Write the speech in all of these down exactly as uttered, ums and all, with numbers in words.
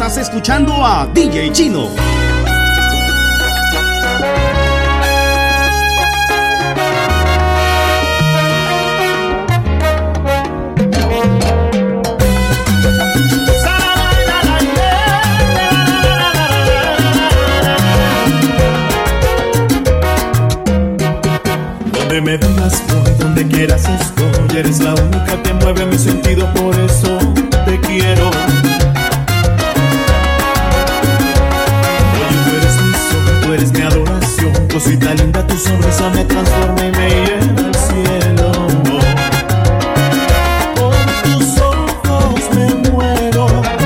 Estás escuchando a D J Chino. Donde me digas voy, donde quieras estoy. Eres la única que mueve mi sentido, por eso te quiero. Oye, tú eres mi sol, tú eres mi adoración. Cosita linda, tu sonrisa me transforma y me lleva al cielo. Con tus ojos me muero,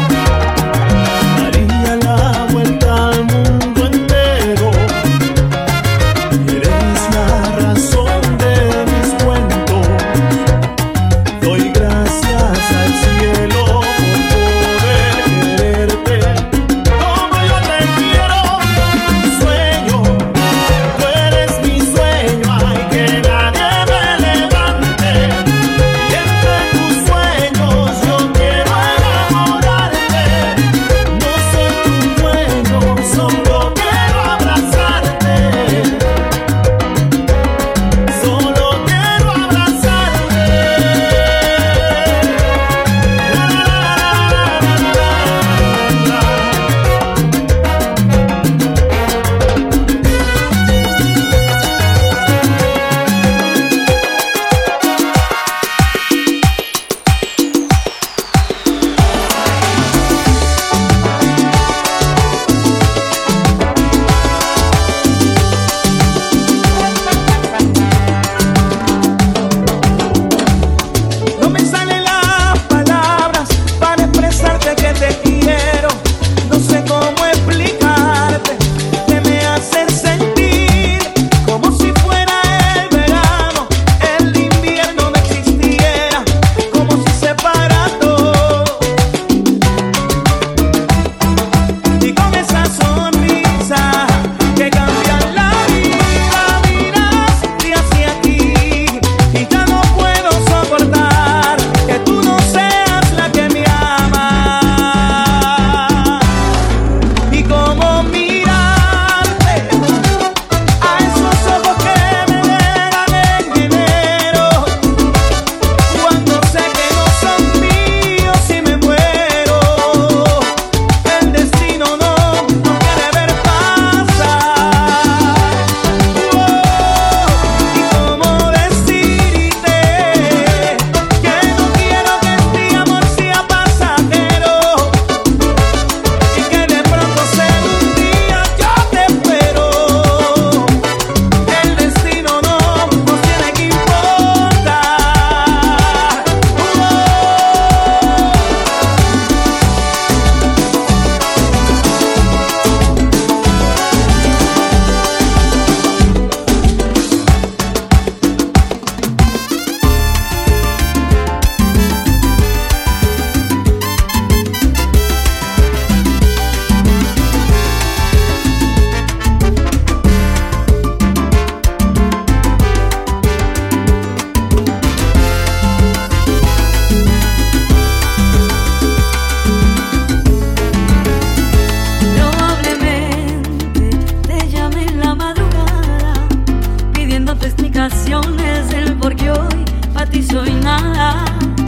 daría la vuelta al mundo entero. Eres la razón de mis cuentos. Doy gracias al cielo por poder quererte como yo te quiero. Sueño, tú eres mi sueño, ay, que nadie me levante. Y entre tus sueños yo quiero enamorarte. No soy tu dueño, solo quiero abrazarte. Solo quiero abrazarte. No me salen las palabras para expresarte que te quiero. No sé cómo explicarte que me haces sentir como si fuera el verano, el invierno no existiera, como si se para todo. Y con esa sonrisa que cambia la vida, miraste hacia aquí y ya no puedo soportar que tú no seas la que me ama. Y cómo mirarte a esos ojos que me llegan en enero, cuando sé que no son míos y me muero. El destino no nos quiere ver pasar. Y cómo decirte que no quiero que este amor sea pasajero y que de pronto sea un día yo te espero. El destino no nos tiene que importar. Probablemente te llame en la madrugada pidiéndote explicaciones del por qué hoy para ti soy nada.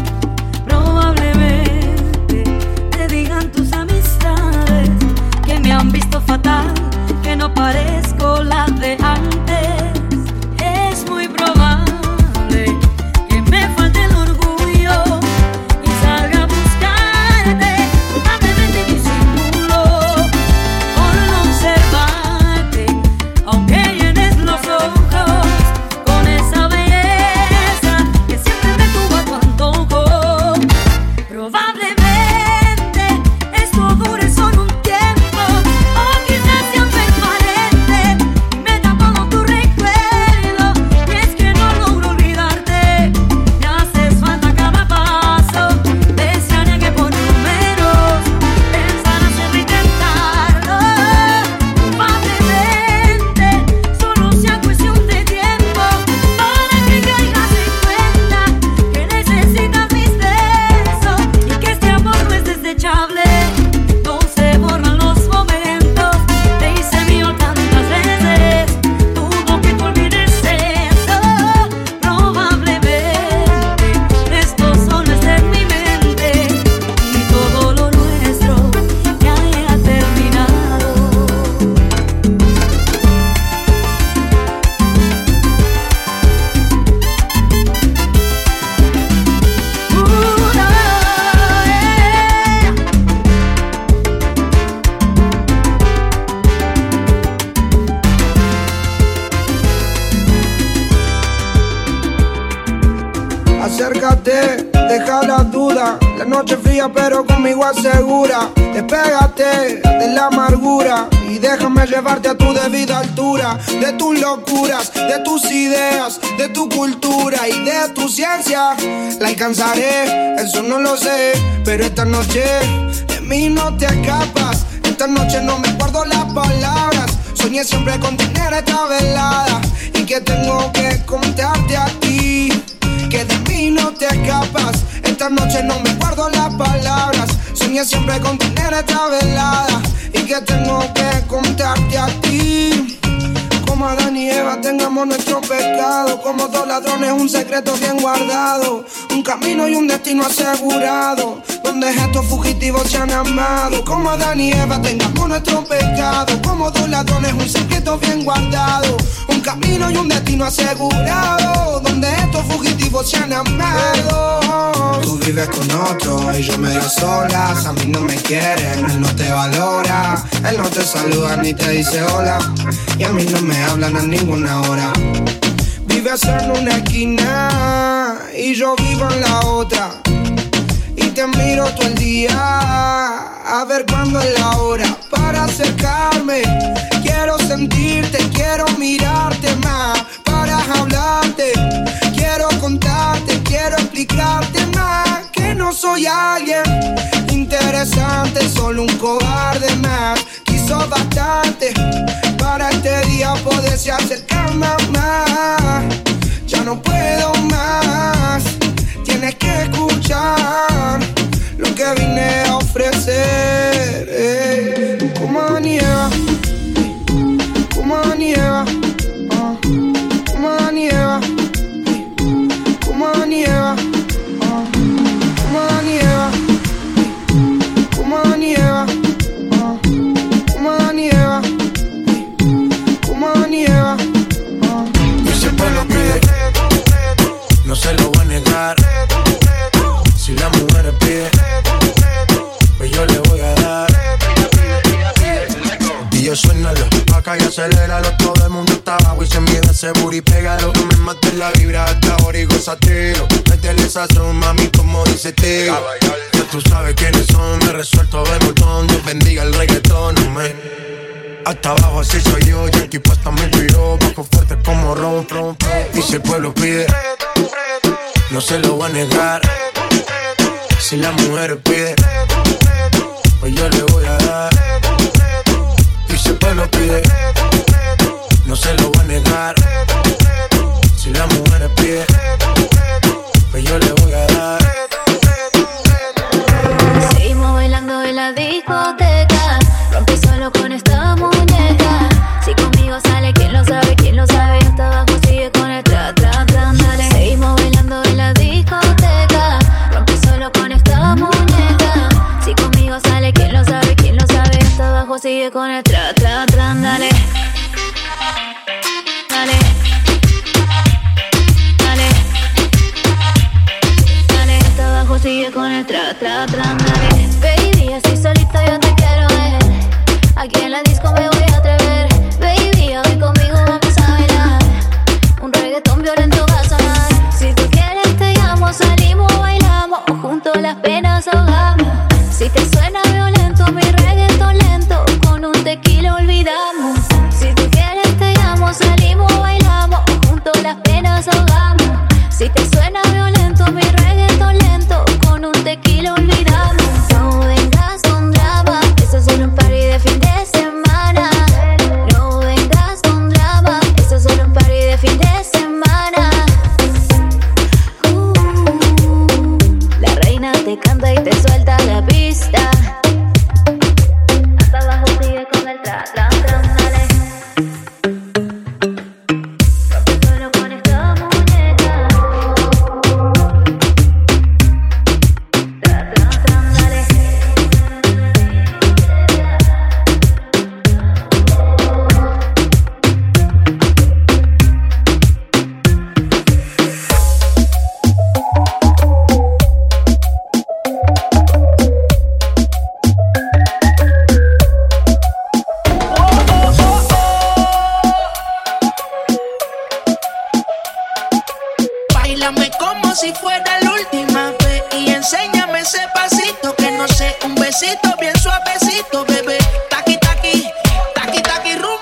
Probablemente te digan tus amistades que me han visto fatal, que no parezco la de antes. Es muy probable que me falte el orgullo y salga a buscarte. Probablemente disimulo por no observarte, aunque llenes los ojos con esa belleza que siempre me tuvo a tu antojo. Probablemente esto dure solo un tiempo, o quizás sea permanente. Me da Acércate, deja las dudas. La noche fría pero conmigo asegura. Despégate de la amargura y déjame llevarte a tu debida altura. De tus locuras, de tus ideas, de tu cultura y de tu ciencia. La alcanzaré, eso no lo sé, pero esta noche de mí no te escapas. Esta noche no me guardo las palabras. Soñé siempre con tener esta velada y que tengo que contarte a ti, que de mí no te escapas. Esta noche no me guardo las palabras. Soñé siempre con tener esta velada y que tengo que contarte a ti. Como Adán y Eva tengamos nuestro pecado. Como dos ladrones un secreto bien guardado. Un camino y un destino asegurado, donde estos fugitivos se han amado. Como Adán y Eva tengamos nuestro pecado. Como dos ladrones un secreto bien guardado. Un camino y un destino asegurado, donde estos fugitivos se han amado. Tú vives con otro y yo medio solas. A mí no me quieren, él no te valora. Él no te saluda ni te dice hola, y a mí no me hablan a ninguna hora. Vives en una esquina y yo vivo en la otra, y te miro todo el día a ver cuándo es la hora para acercarme. Quiero sentirte, quiero mirarte más para hablarte. Quiero contarte, quiero explicarte más que no soy alguien interesante, solo un cobarde más. Quiso bastante para este día poderse acercar más. Ya no puedo más, tienes que escuchar lo que vine a ofrecer. eh. Como Adán y Eva, como Adán y Eva, uh. como Adán y Eva, como Adán y Eva, uh. como Adán y Eva, como Adán y Eva, uh. como Adán y Eva, como Adán y Eva. Y siempre lo pide, no se lo voy a negar. Si la mujer pide, pues yo le voy a dar. Y yo suénalo, acá y aceléralo. Todo el mundo está abajo y se mide ese booty, pégalo. No me mates la vibra hasta ahora y gozatelo. Métele sazón, mami, como dice Tego. Ya tú sabes quiénes son, me resuelto a ver montón. Dios bendiga el reggaetón, me. Hasta abajo así soy yo, Yankee pasta me tiró. Bajo fuerte como ron, ron, ron. Y si el pueblo pide, no se lo voy a negar. Si la mujer pide, pues yo le voy a dar. Y si el pueblo pide, no se lo voy a negar. Si la mujer pide, pues yo le voy a dar. Seguimos bailando en la discoteca, rompe solo con esta muñeca. Si conmigo sale, ¿quién lo sabe? ¿Quién lo sabe? Hasta abajo sigue con el tra, tra, tra, dale. Seguimos bailando en la discoteca, rompe solo con esta muñeca. Si conmigo sale, ¿quién lo sabe? ¿Quién lo sabe? Hasta abajo sigue con el tra, tra, tra, dale. Dale. Dale. Dale, hasta abajo sigue con el tra, tra, tra, dale. Baby, así solita yo te quiero ver. Aquí en la disco me voy a atrever. Baby, ven conmigo, vamos a bailar un reggaetón violento vas a amar. Si tú quieres te llamo, salimos, bailamos, o juntos las penas ahogamos. Si te suena violento mi reggaetón lento, con un tequila olvidamos. Si tú quieres te llamo, salimos, bailamos, o juntos las penas ahogamos. Si te suena violento mi reggaetón lento, con un tequila olvidamos. No vengas con drama, eso es solo un party de fin de semana. No vengas con drama, eso es solo un party de fin de semana. uh, La reina te canta y te suelta la pista. Hasta abajo sigue con el tra, tra, tra, dale. Rompe solo con esta muñeca. Tra, tra, tra, dale. Báilame como como si fuera la última vez y enséñame ese pasito que no sé, un besito bien suavecito, bebé. Taqui, taqui, taqui, taqui, rumba.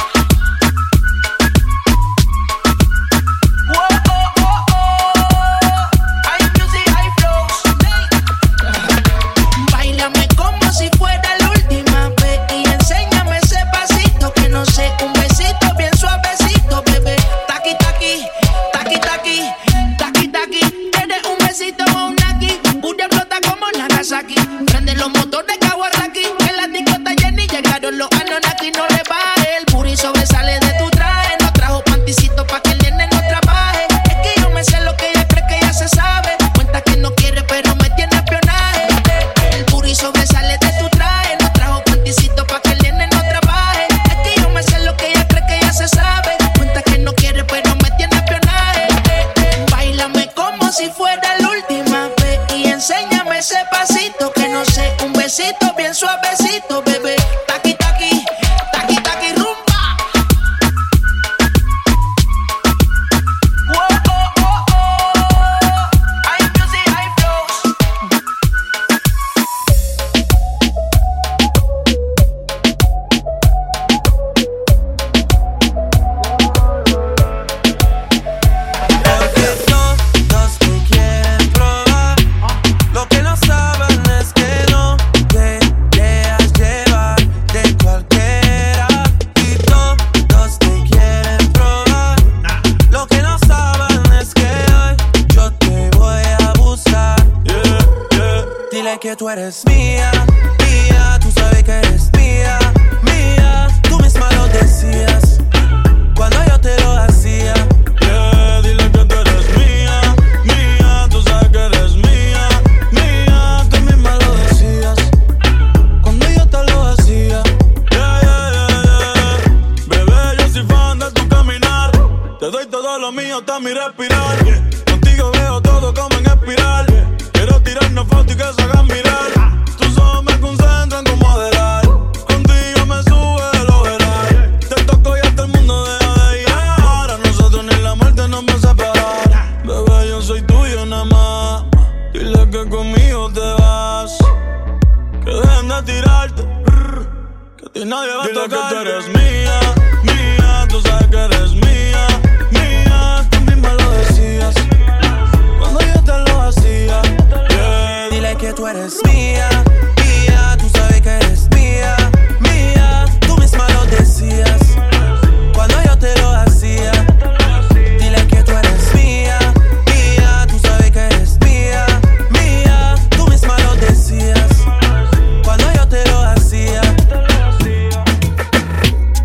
Prende los motores Kawasaki. En la discota Jenny llegaron los Anunnaki. No le baje, el booty sobresale de tu traje. No trajo panticito pa' que el nene no trabaje. Es que yo me sé lo que ella cree que ya se sabe. Cuenta que no quiere pero me tiene espionaje. El booty sobresale de tu traje. No trajo panticito pa' que el nene no trabaje. Es que yo me sé lo que ella cree que ya se sabe. Cuenta que no quiere pero me tiene espionaje. Báilame como si fuera la última vez y enséñame ese pasito que no sé, un besito bien suavecito, bebé. Taqui, taqui, taqui, taqui, rumba. Whoa, oh, oh, oh. Hay music, hay flows. Porque todos te quieren probar. Lo que no saben es que no te dejas llevar de cualquiera. Y todos te quieren probar. Lo que no saben es que hoy yo te voy a buscar. Yeah, yeah. Dile que tú eres mía, mía. Tú sabes que eres mía, mía. Tú misma lo decías cuando yo te lo hacía. Yeah, dile que tú eres mía, mía. Tú sabes que eres mía, mía. Tú misma lo decías cuando yo te lo hacía. Yeah, yeah, yeah, yeah. Bebé, yo soy fan de tu caminar. Te doy todo lo mío hasta mi respirar. Contigo veo todo como en espiral. Quiero tirarnos fotos y que se hagan mirar. Tus ojos me concentran como adelar. Contigo me sube el overall. Te toco y hasta el mundo deja de llegar. A nosotros ni la muerte nos va a separar. Bebé, yo soy tuyo nada más. Dile que conmigo te vas. Que dejen de tirarte. Que a ti nadie va a tocar. Dile que tú eres mía, mía. Tú sabes que eres mía, mía. Tú misma lo decías cuando yo te lo hacía. Yeah. Dile que tú eres mía, mía. Tú sabes que eres mía, mía. Tú misma lo decías cuando yo te lo hacía. Dile que tú eres mía, mía. Tú sabes que eres mía, mía. Tú misma lo decías cuando yo te lo hacía.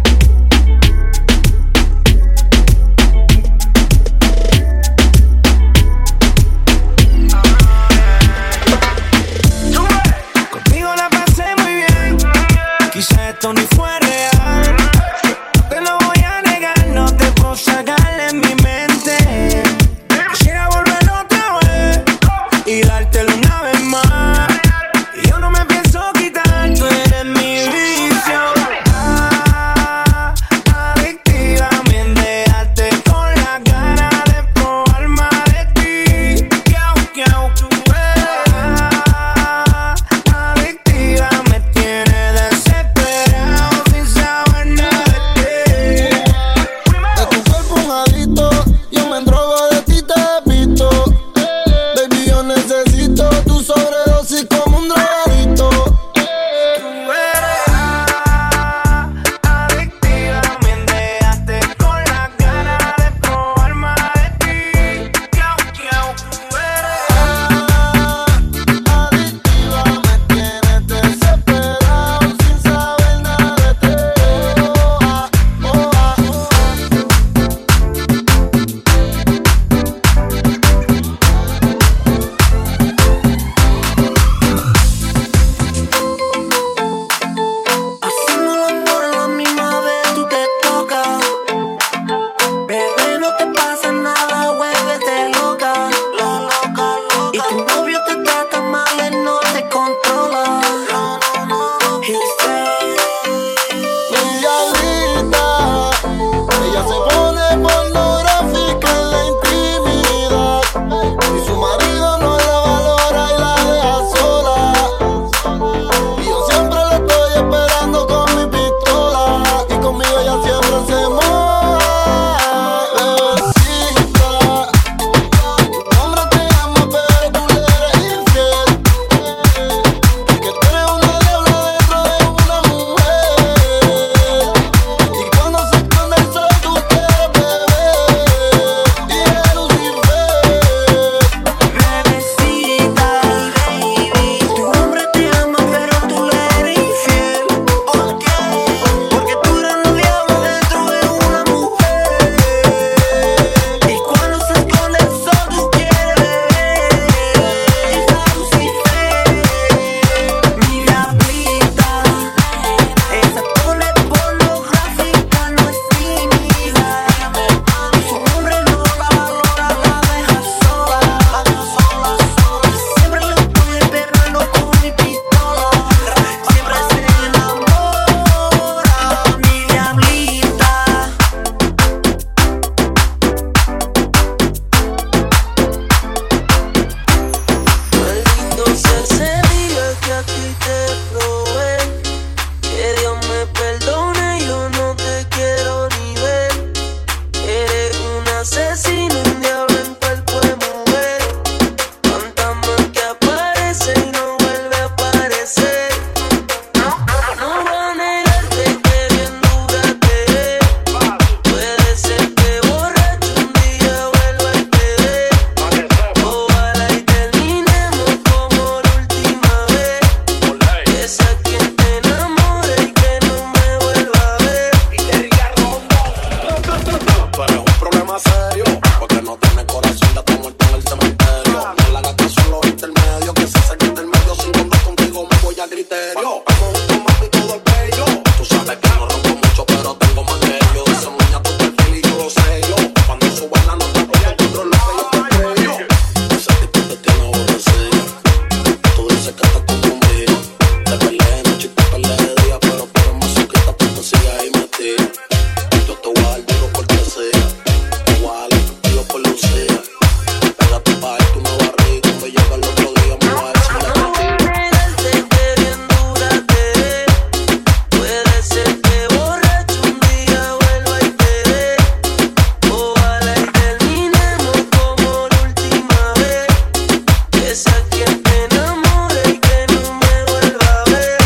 más serio. Porque no tiene corazón, ya está muerto en el cementerio. No le hagas caso a los intermedios, que si se quita el medio sin contar contigo me voy a criterio. Vamos con mami todo el bello. Tú sabes que no rompo mucho, pero tengo más que yo. Esa muña tu perfil y yo lo sé yo. Cuando suba la nota, no controlo lo que yo te creo. Ese tipo te tiene aborrecido. Tú dices que estás confundido. Te peleé de noche y te peleé de día, pero por el masoquista tú te sigues ahí metido. Yo te voy a dar duro por sea. Te voy a dar el cuchillo por lucía. Pégate pa' él, tú no vas a reír. Cuando llega el otro día me voy a decir la mentira. Sé que bien dura te ve. Puede ser que borracho un día vuelva y te dé. Ojalá y terminemos como la última vez. Que sea quien te enamore y que no me vuelva a ver.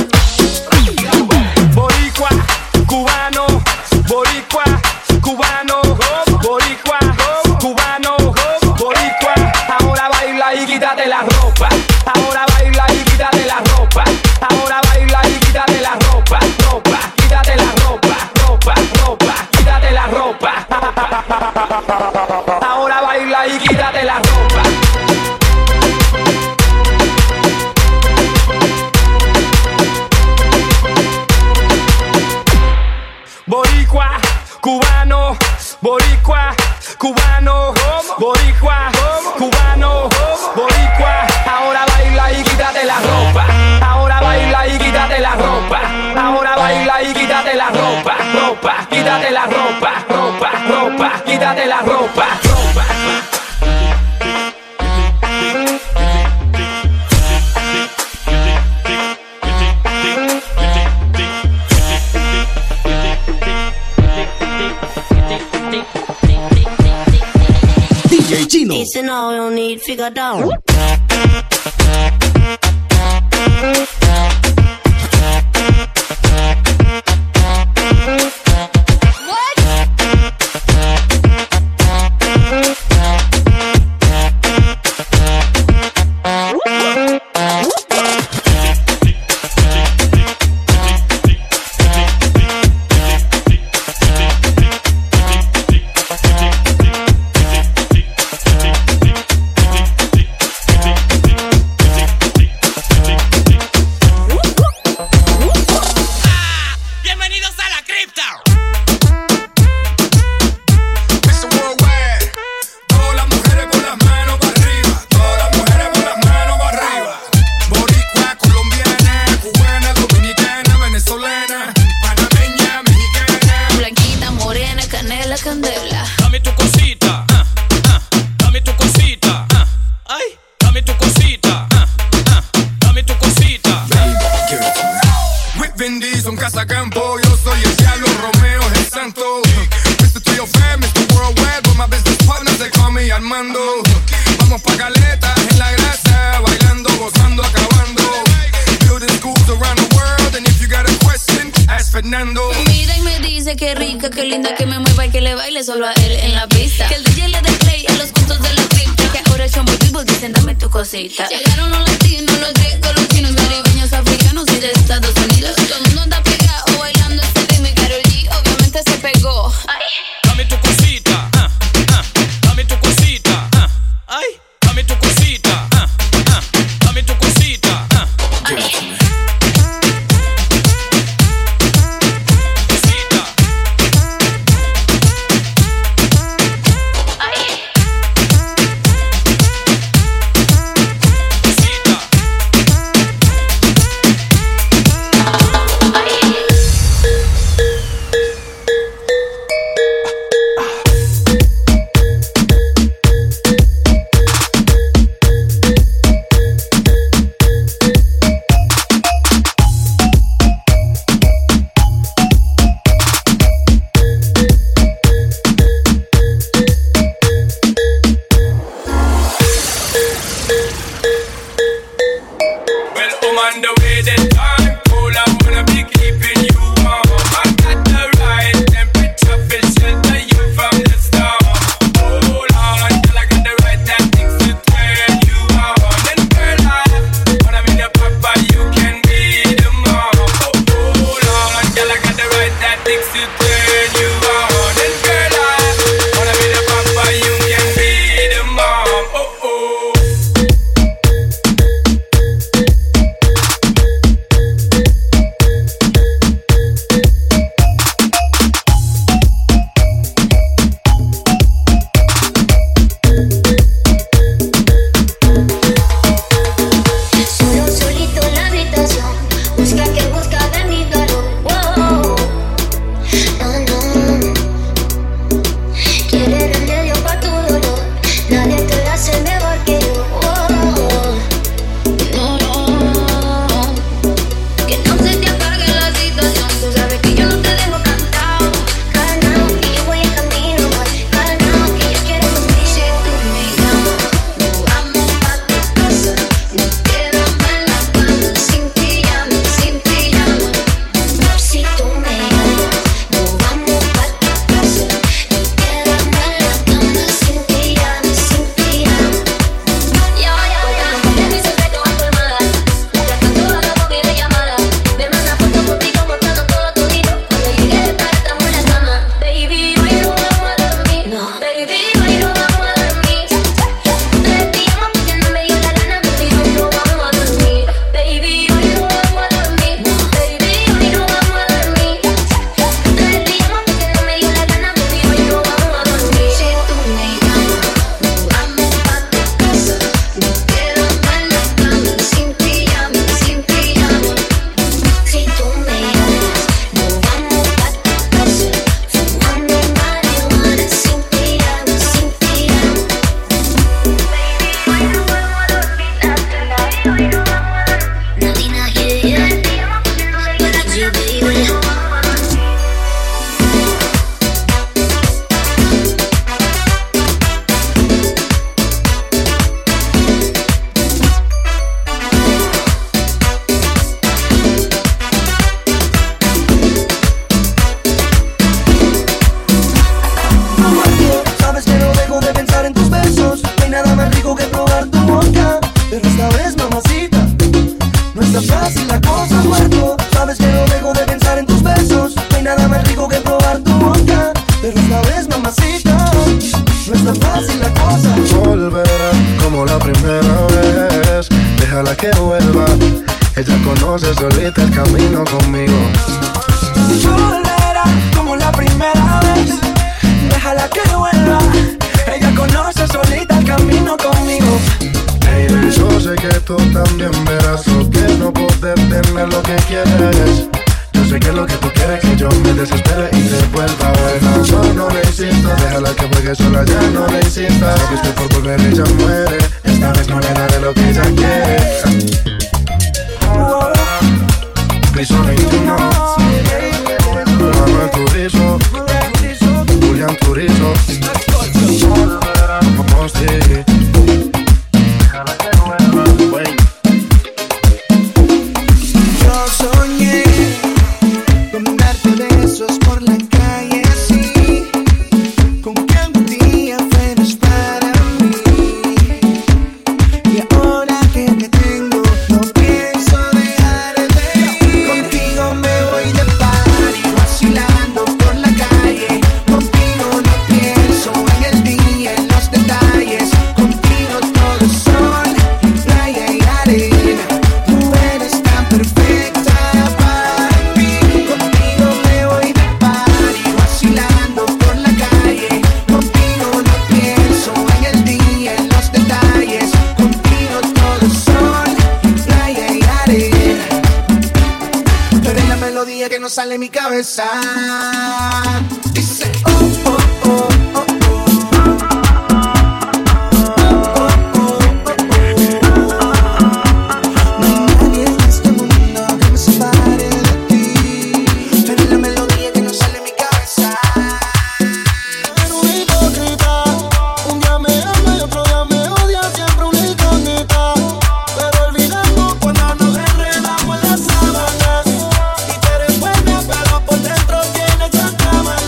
Boricua, cubano, boricua, cubano, boricua, cubano, boricua. Ahora baila y quítate la ropa. Ahora baila y quítate la ropa. Ahora baila y quítate la ropa. Ropa, quítate la ropa. Ropa, ropa, quítate la ropa. Ahora baila y quítate la ropa. Boricua, cubano, boricua, cubano, boricua, cubano, boricua. Ahora baila y quítate la ropa. Ahora baila y quítate la ropa. Ahora baila y quítate la ropa. Ropa, quítate la ropa. Ropa, ropa, quítate la ropa. Ropa. D J Chino. Dice no, we don't need figure down. Bienvenidos a la cripta. Eso worldwide. Todas las mujeres con las manos para arriba. Todas las mujeres con las manos para arriba. Boricua, colombiana, cubana, dominicana, venezolana, panameña, mexicana. Blanquita, morena, canela, candela. Dame tu cosita, ah, ah, dame tu cosita, ah, ay, dame tu cosita, ah, ah, dame tu cosita. With Vin Diesel, un cazacampo. Yo soy el diablo, Romeo es el santo. mister Trio Fair, mister Worldwide, but my business partners, they call me Armando. Vamos pa' Caleta, en la grasa, bailando, gozando, acabando. Building schools around the world, and if you got a question, ask Fernando. Mira y me dice que rica, que linda, que me mueva y que le baile solo a él en la pista. Que el D J le dé play a los puntos de la cripta. Que ahora son muy vivos, dicen dame tu cosita. Llegaron los latinos, los griegos, los chinos, caribeños, africanos y de Estados Unidos. Todo el mundo anda pegado bailando este ritmo y Karol G obviamente se pegó. Ay. Dame tu cosita, ah, ah, dame tu cosita, ah, ay, dame tu cosita, ah, ah, dame tu cosita, ah, Ay. cosita. Ay. Cosita. Ay. despacito. No es tan fácil la cosa. Volverá como la primera vez. Déjala que vuelva. Ella conoce solita el camino conmigo. Volverá como la primera vez. Déjala que vuelva. Ella conoce solita el camino conmigo. Baby, yo sé que tú también verás lo que no poder tener lo que quieres. Yo sé que lo que tú quieres que yo me desespere y te vuelva a ver. No, no le insistas, déjala que juegue sola, ya no le insistas. Sabes que por volver ella muere. Esta vez no le daré lo que ella quiere. Piso veintiuno, Manuel Turizo, Julián Turizo. Vamos, sí. Yo soñé con darte besos por la calle, sí, con que algún día fueras para mí. Y ahora que te tengo, no pienso dejar de ir. Contigo me voy de party, vacilando por la calle. Contigo no pienso en el día, en los detalles. Contigo todo es sol, playa y arena. Tú eres tan perfecta para mí. Contigo me voy de party, vacilando por la calle. Contigo no pienso en el día, en los detalles. Contigo todo es sol, playa y arena. Tú eres la melodía que no sale de mi cabeza. Dice, oh, oh, oh, oh, oh. No hay nadie en este mundo que me separe de ti. Tú eres la melodía que no sale de mi cabeza. Eres una hipócrita. Un día me ama y otro día me odia. Siempre una incógnita. Pero olvidando cuando nos enredamos en las sábanas. Y tú eres buena, pero por dentro tienes chancamas.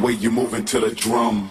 way you moving to the drum.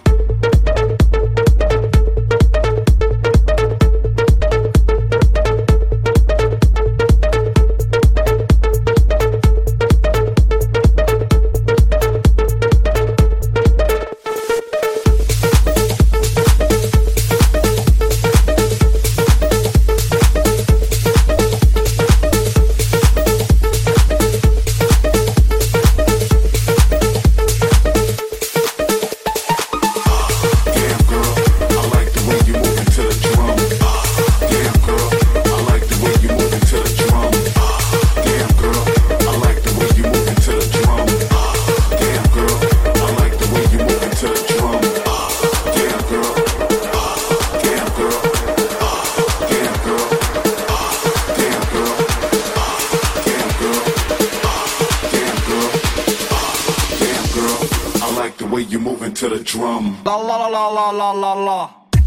To the drum. La la la la la la la la.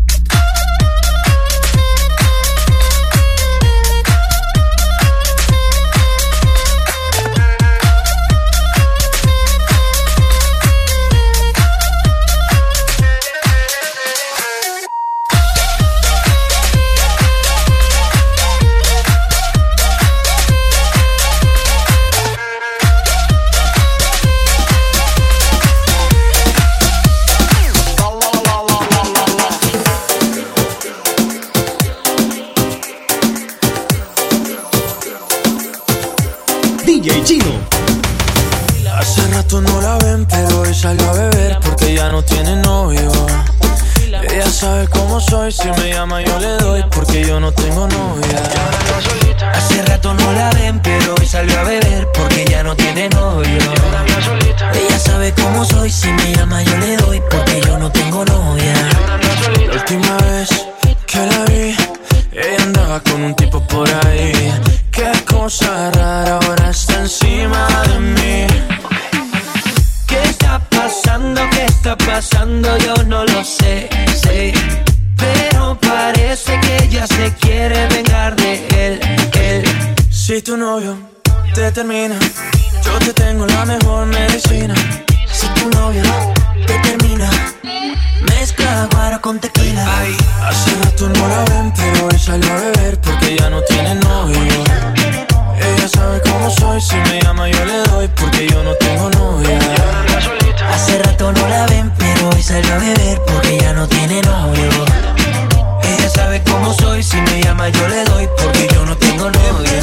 D J Chino. Hace rato no la ven, pero hoy salió a beber porque ya no tiene novio. Ella sabe cómo soy, si me llama yo le doy porque yo no tengo novia. Hace rato no la ven, pero hoy salió a beber porque ya no tiene novio. Ella sabe cómo soy, si me llama yo le doy porque yo no tengo novia. La última vez que la vi, ella andaba con un tipo por ahí. Qué cosa rara, ahora está encima de mí. ¿Qué está pasando? ¿Qué está pasando? Yo no lo sé, sé. Pero parece que ella se quiere vengar de él, él. Si tu novio te termina, yo te tengo la mejor medicina. Si tu novio te termina, mezcla guaro con tequila. Ay, hace rato no la ven, pero hoy salió a beber porque ya no tiene novio. Ella sabe cómo soy, si me llama yo le doy porque yo no tengo novia. Hace rato no la ven, pero hoy salió a beber porque ya no tiene novio. Ella sabe cómo soy, si me llama yo le doy porque yo no tengo novia.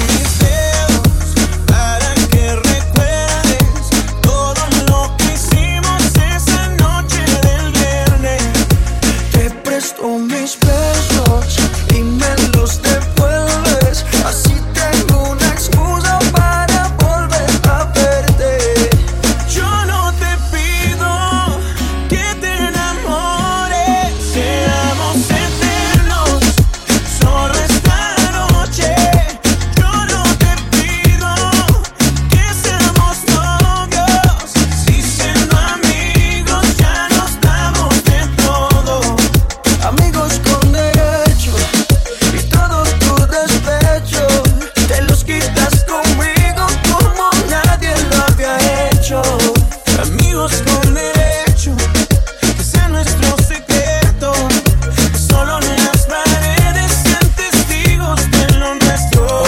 Para que recuerdes todo lo que hicimos esa noche del viernes. Te presto mis besos y me los devuelves. Así tengo una excusa para volver a verte. Yo no te pido que te enamores, seamos eternos, solo esta noche. Yo no te pido que seamos novios, si siendo amigos ya nos damos de todo. Amigos con derecho y todos tus despechos te los quitas conmigo como nadie lo había hecho. Amigos con derecho, que sea nuestro secreto, que solo las paredes sean testigos de lo nuestro.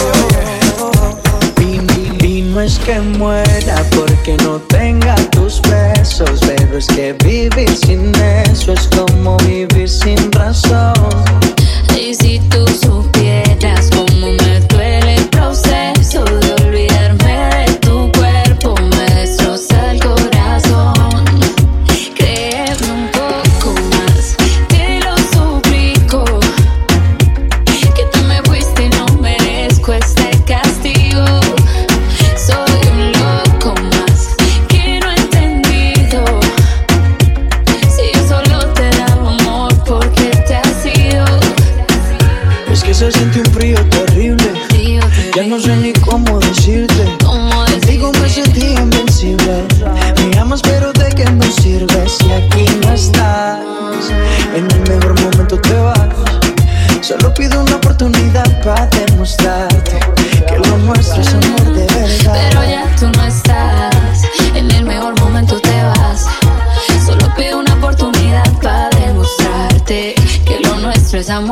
Y, y no es que muera porque no tenga tus besos, pero es que vivir sin eso es como vivir sin razón. Y si tú supieras cómo me duele el proceso de olvidarme de tu cuerpo, me destroza el corazón. Créeme un poco más, te lo suplico, que tú me fuiste y no merezco este castigo. Soy un loco más que no he entendido, si yo solo te daba amor porque te has ido. Es que se siente un frío terrible, ya no sé ni cómo decirte. Contigo me sentí invencible. Me amas pero de qué me sirves si aquí no estás. En el mejor momento te vas. Solo pido una oportunidad para demostrarte que lo nuestro es amor de verdad. Pero ya tú no estás, en el mejor momento te vas.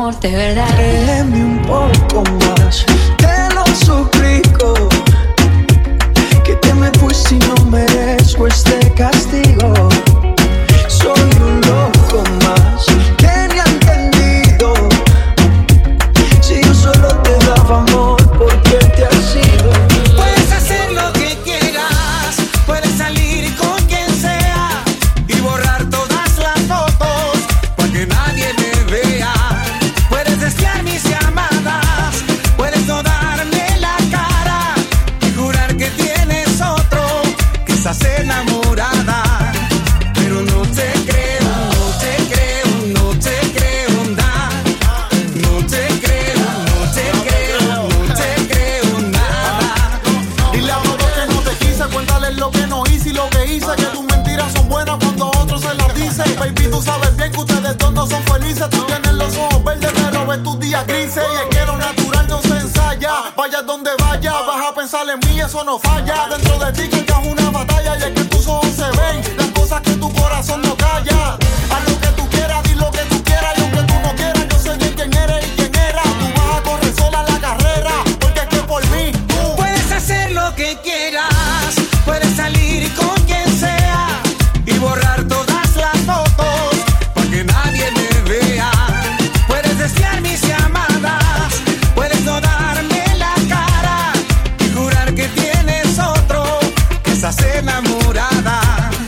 amor de verdad. Créeme un poco más, te lo suplico, que te me fuiste y no merezco este castigo. Soy un loco más que ni ha entendido, si yo solo te daba amor, ¿por qué te has ido? Puedes hacer lo que quieras, puedes salir con quien sea y borrar todas las fotos para que nadie me vea. Puedes desviar mis llamadas, puedes no darme la cara y jurar que tienes otro, que estás enamorada. Pero no te creo, no te creo, no te creo nada. No te creo, no te creo, no te creo nada. Dile a todos que no te quise, cuéntales lo que no hice y lo que hice, que tus mentiras son buenas cuando otros se las dicen. Baby, tú sabes bien que ustedes dos no son felices. Tú tienes los ojos verdes, pero ves tus días grises. Y es que lo natural no se ensaya. Vayas donde vayas, vas a pensar en mí, eso no falla. Dentro de ti que es una batalla, y es que tus ojos se ven las cosas que tu corazón no calla. Haz lo que tú quieras, di lo que tú quieras, y aunque tú no quieras, yo sé bien quién eres y quién era. Tú vas a correr sola la carrera, porque es que por mí tú puedes hacer lo que quieras, puedes salir con quien sea y borrar todas las fotos para que nadie me vea. Puedes desviar mis llamadas, puedes no darme la cara y jurar que tienes otro, que estás enamorada.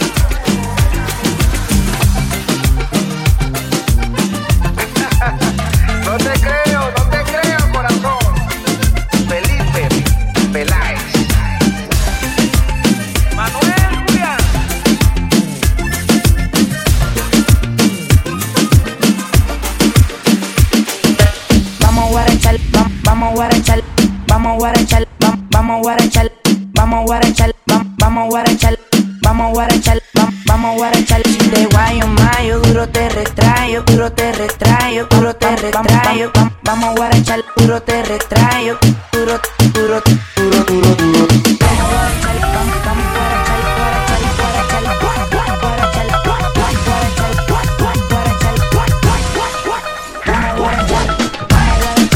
No te creo, no te creo, corazón. Felipe Peláez. Manuel Julián. Vamos a guarachar, vam- vamos a guarachar, vamos a guarachar, vam- vamos a guarachar, vamos a guarachar, vam- vamos a guarachar, vamos a guarachar, vam- vamos a guarachar. De guayo mayo, duro te retrayo, duro te retrayo, duro te retrayo, vam- vamos a guarachar, duro te retrayo, duro, duro, duro, duro, duro. Vamos a guarachar, vam- vamos a guarachar, guarachar, guarachar, guarachar, guarachar, guarachar, guarachar, guarachar.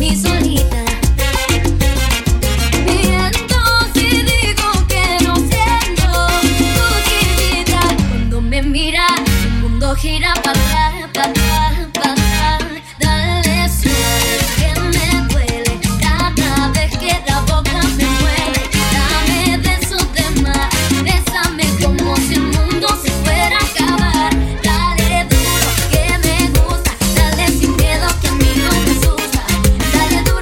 mí solita. Miento si digo que no siento tu querida. Cuando me miras, el mundo gira para atrás, para atrás, para atrás. Dale suave que me duele cada vez que la boca me mueve. Dame besos de más, bésame como si el mundo se fuera a acabar. Dale duro que me gusta, dale sin miedo que a mí no me asusta. Dale duro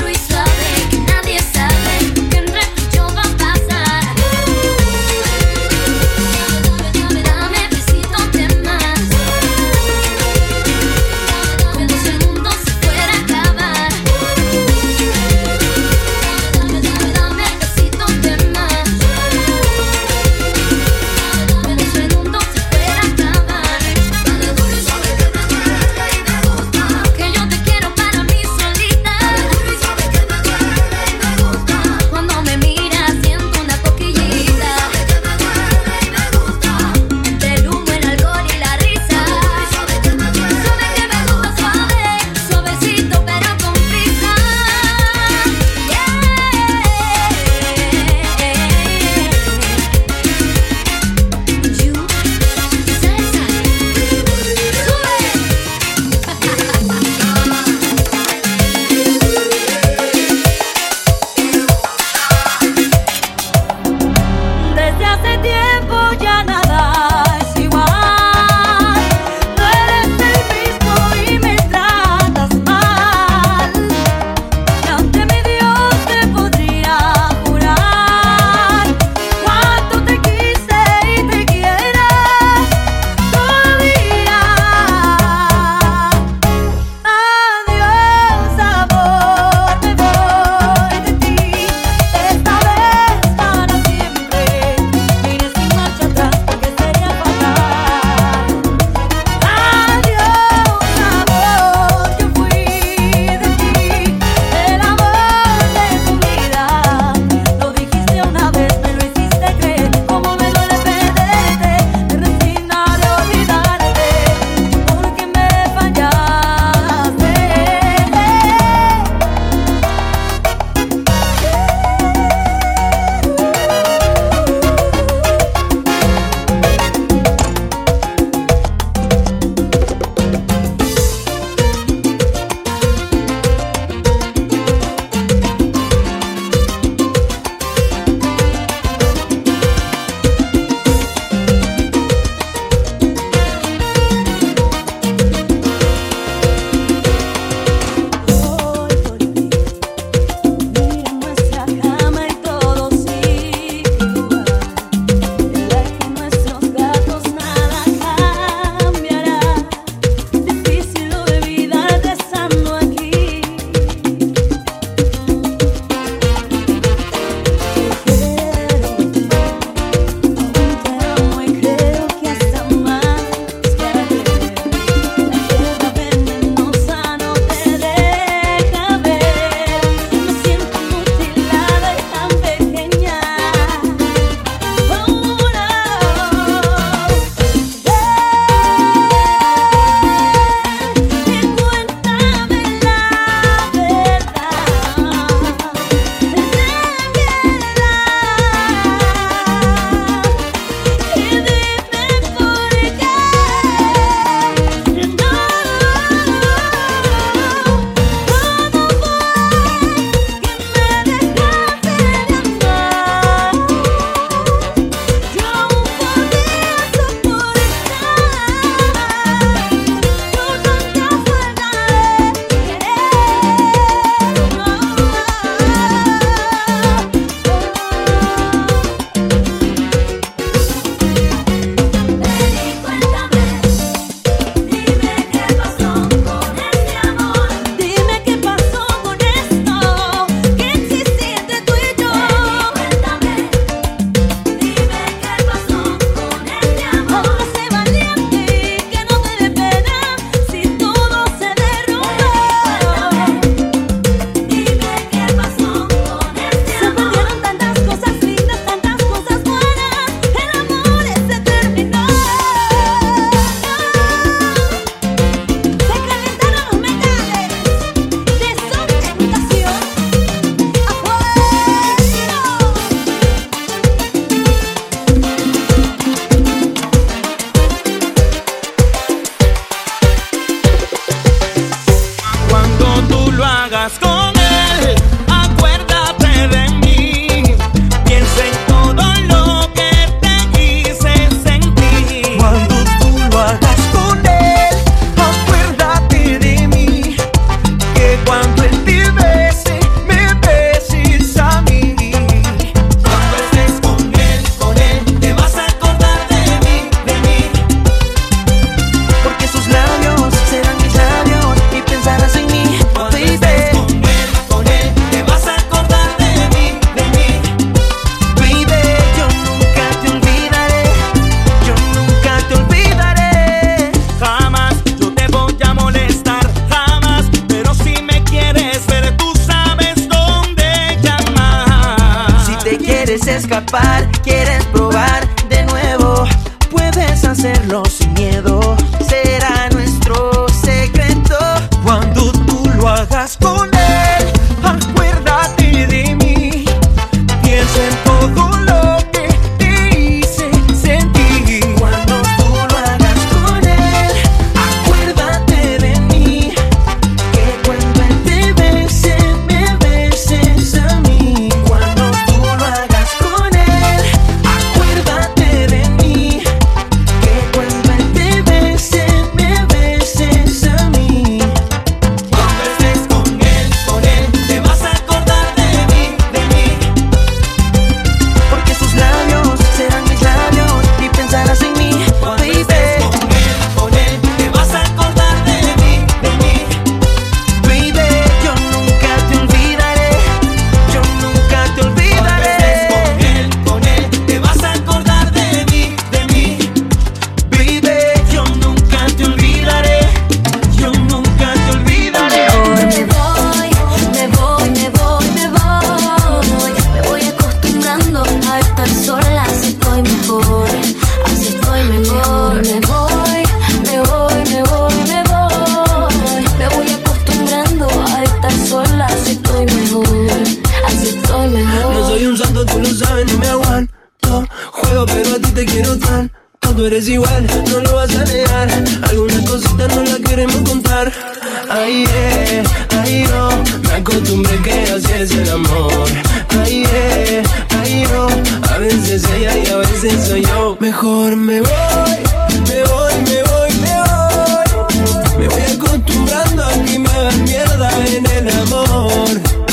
escapar, quieres probar de nuevo. Puedes hacerlo sin miedo, será nuestro secreto. Cuando tú lo hagas con él, acuérdate de mí. Piensa en todo lo que te hice sentir. Cuando tú lo hagas con él, acuérdate de mí. Que cuando él te bese, me beses a mí. Cuando tú lo hagas con él, acuérdate de mí. Que cuando él te bese, me beses a mí. Cuando estés con él, con él, te vas a acordar de mí, de mí. Porque sus labios serán mis labios y pensarás en mí, Cuando estés baby. con él, con él, te vas a acordar de mí, de mí. Baby, yo nunca te olvidaré, yo nunca te Cuando estés con olvidaré. él, con él, te vas a acordar de mí, de mí. Baby, yo nunca te olvidaré, yo nunca te olvidaré. Me voy, me voy, me voy, me voy. Me voy acostumbrando a estar sola, así estoy mejor, así estoy mejor. Me voy, me voy, me voy, me voy. Me voy acostumbrando a estar sola, así estoy mejor, así estoy mejor. No soy un santo, tú lo sabes, no me aguanto. Juego, pero a ti te quiero tanto. Tú eres igual, no lo vas a negar. Algunas cositas no las queremos contar. Ay, eh, ay, no. Me acostumbré que así es el amor. Ay, eh, ay, no. A veces ella y a veces soy yo. Mejor me voy, me voy, me voy, me voy. Me voy acostumbrando a que me hagan mierda en el amor.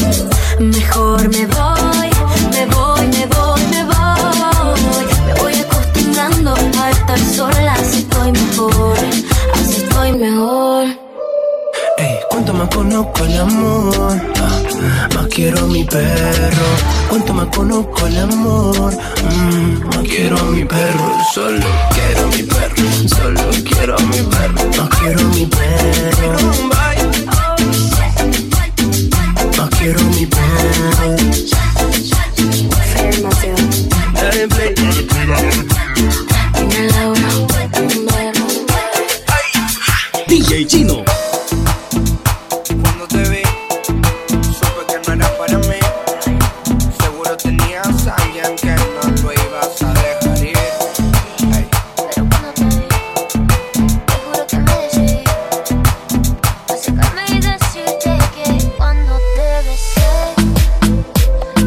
Mejor me voy, me voy, me voy, me voy. Me voy acostumbrando a estar sola, así estoy mejor, así estoy mejor. Ey, cuanto más conozco el amor, ah, más quiero mi perro. Cuanto más conozco el amor, mm, más quiero mi perro. Solo quiero mi perro, solo quiero mi perro. Más quiero mi perro. Más quiero mi perro. Dale play. D J Chino. Cuando te vi, supe que no era para mí. Seguro tenías a alguien que no lo ibas a dejar ir. Ey. Pero cuando te vi, te juro que me decidí acercarme y decirte que cuando te besé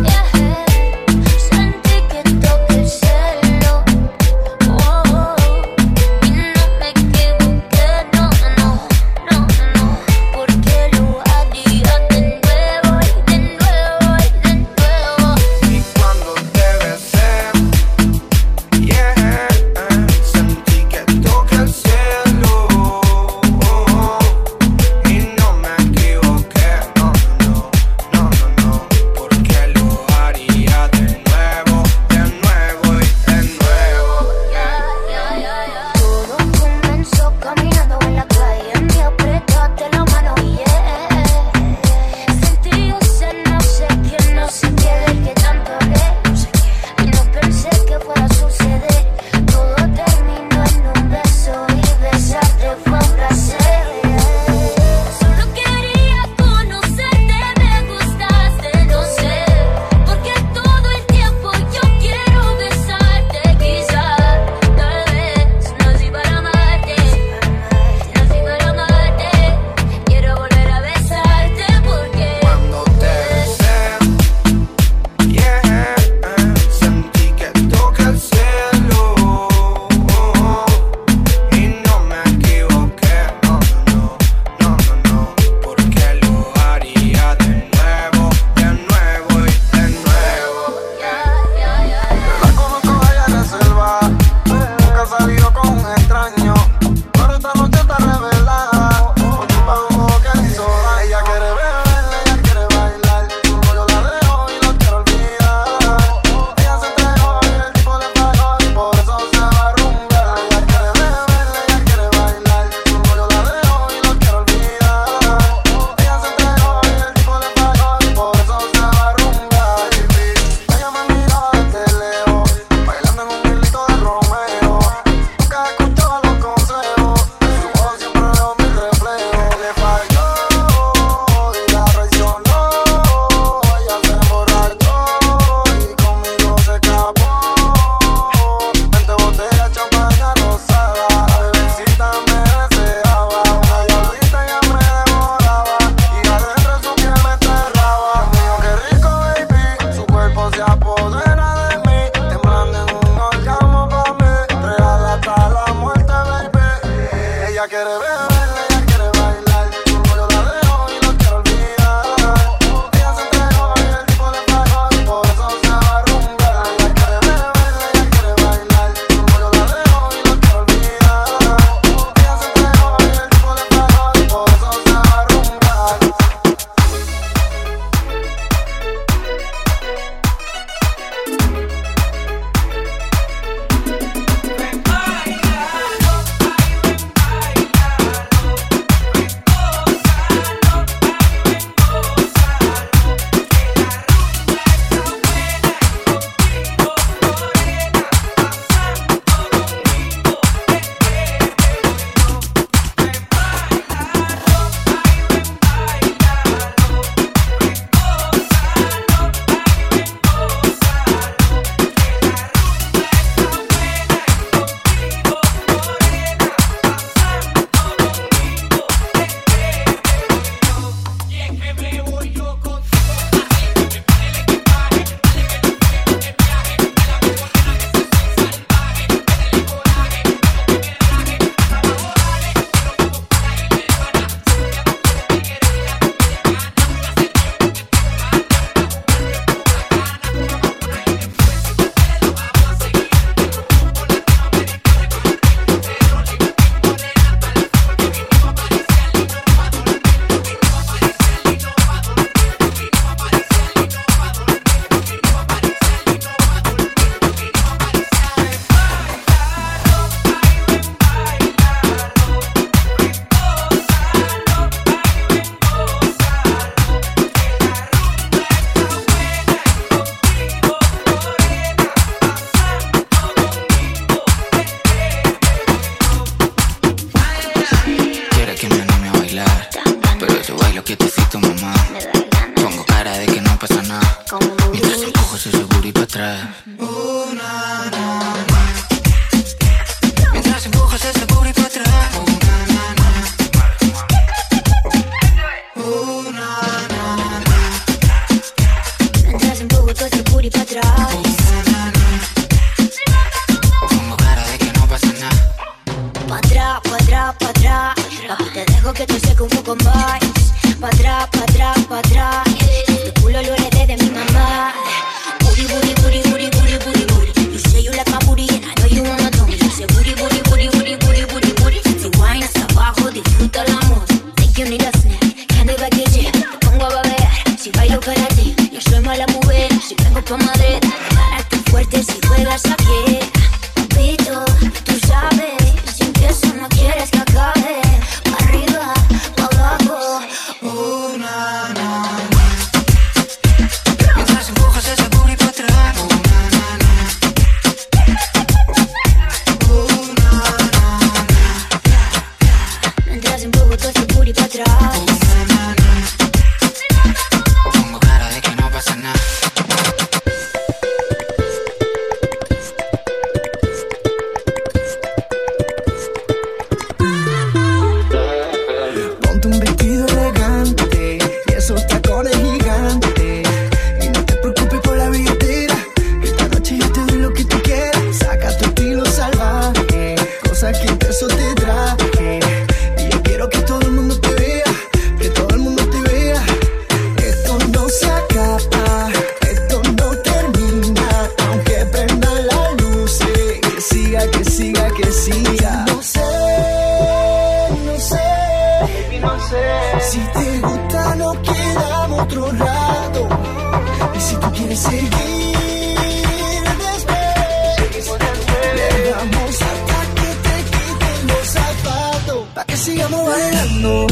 atrás. Uh, na, na, na. Mientras empujas ese booty para atrás. Uh, na, na, na. Uh, na, na, na. Mientras empujo todo ese booty para atrás. Uh, na, na, na. Pongo cara de que no pasa nada. Pa' atrás, pa' atrás, pa' atrás. Papi, te dejo que te seque un poco más. Pa' atrás, pa' atrás, pa' atrás. Este culo lo heredé de mi mamá. Booty, booty, booty, booty, booty, booty, booty. You say you like my booty and I know you wanna know me. You say booty, booty, booty, booty, booty, booty, booty. Si wine hasta abajo, disfruta el amor. Think you need a snack, candy back it, yeah. Te pongo a babear, si bailo para ti. Yo soy mala mujer, si vengo pa' Madrid. Párate fuerte si juegas a pie. Papito, tú sabes, si empiezo no quieres que acabe. Pa' arriba, pa' abajo. Uh, na, na, na. Mientras empujas ese booty para atrás. Uh, na, na, na. Uh, na, na, na. Mientras empujo todo ese booty para atrás. Uh, na, na, na. Pongo cara de que no pasa nada. Ponte un vestido elegante y esos tacones gigantes. Y no te preocupes por la billetera, que esta noche yo te doy lo que tú quieras. Saca tu estilo salvaje, cosas que eso te traje. Y yo quiero que todo el mundo te vea, que todo el mundo te vea. Esto no se acaba, esto no termina, aunque prendan las luces. Que siga, que siga, que siga. No sé, no sé. No sé. Si te gusta nos quedamos otro rato. Y si tú quieres seguir después, le damos hasta que te quiten los zapatos, pa' que sigamos bailando.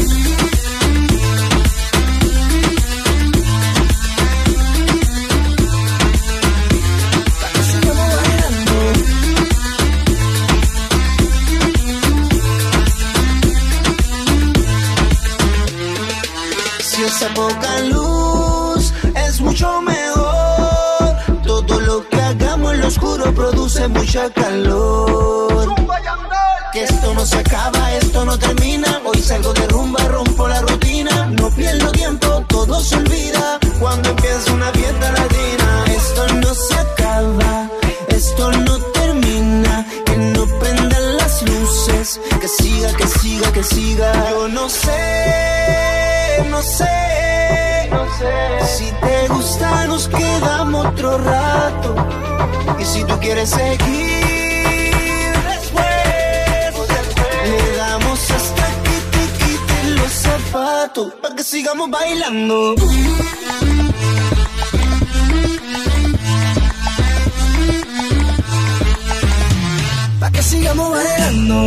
Pa' que sigamos bailando. Si esa poca luz es mucho mejor, todo lo que hagamos en lo oscuro produce mucha calor. Que esto no se acaba, esto no termina. Hoy salgo de rumba, rompo la rutina. No pierdo tiempo, todo se olvida cuando empieza una fiesta latina. Esto no se acaba, esto no termina. Que no prendan las luces, que siga, que siga, que siga. Yo no sé, no sé, no sé. Si te gusta nos quedamos otro rato. Y si tú quieres seguir después, le damos hasta que te quiten los zapatos, pa' que sigamos bailando. Pa' que sigamos bailando.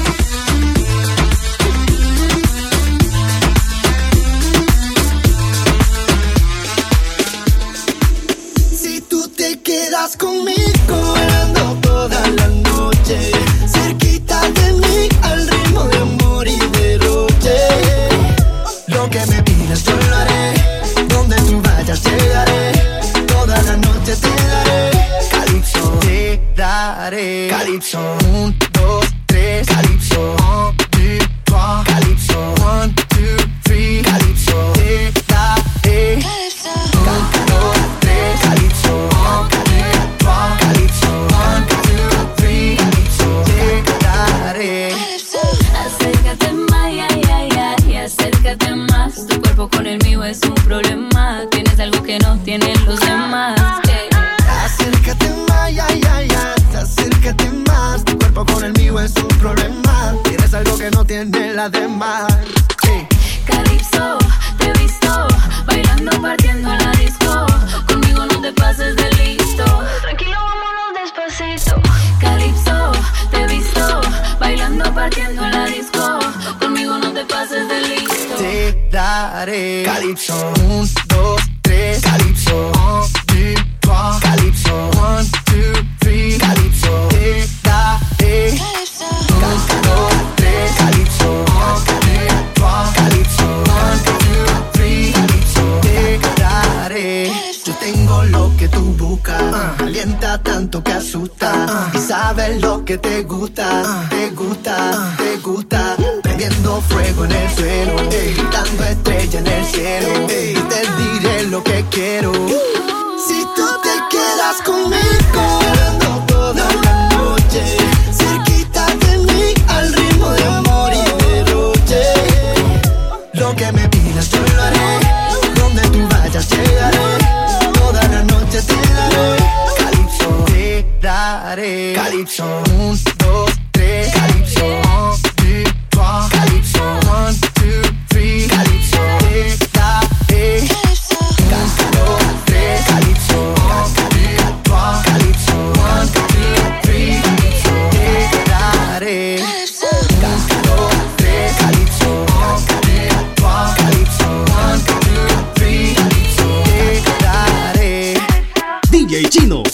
Si tú te quedas conmigo bailando toda la noche, cerquita de mí al ritmo de amor y derroche. Lo que me pidas yo lo haré, donde tú vayas llegaré, toda la noche te daré. Calypso, te daré. Calypso, un, dos, tres. Calypso, un, two, trois. Calypso, one, two, three. Calypso, te daré. Calypso, un, dos, tres. Calypso, un, two, trois. Calypso, one, two, three. Calypso, te daré. Acércate más, ay, ay, ay, acércate más. Tu cuerpo con el mío es un problema. Tienes algo que no tienen los demás. eh. Acércate más, ay, ay, ay, acércate más. Tu cuerpo con el mío es un problema. Tienes algo que no tienen las demás. Sí. Calypso, te he visto bailando, partiendo en la disco. Conmigo no te pases de listo. Tranquilo, vámonos despacito. Calypso, te he visto bailando, partiendo en la disco. Conmigo no te pases de listo. Te daré. Calypso, un, dos, tres. Calypso, un, two, trois. Calypso, one, two, three. Calypso, te daré. Calypso, un, dos, tres. Calypso, un, two, trois. Calypso, one, two, three. Calypso, te daré. Calypso. Yo tengo lo que tú buscas, uh. calienta tanto que asusta, uh. y sabes lo que te gusta, uh. te gusta, uh. te gusta. Prendiendo fuego en el suelo, ey. Dando estrella en el cielo, ey. Y te diré lo que quiero. Si tú te quedas conmigo, no toda la noche, cerquita de mí, al ritmo de amor y derroche. Lo que me pidas yo lo haré, donde tú vayas llegaré. Toda la noche te daré calipso, te daré calipso. Un, dos, tres, calipso. Un, two, trois, calipso. One, two, three, calipso. Te daré calipso. Un, dos, tres, calipso. Un, two, trois, calipso. One, two, three, calipso. Te daré calipso. Un, dos, tres, calipso. Un, two, trois, calipso. One, two, three, calipso. Te daré D J Chino.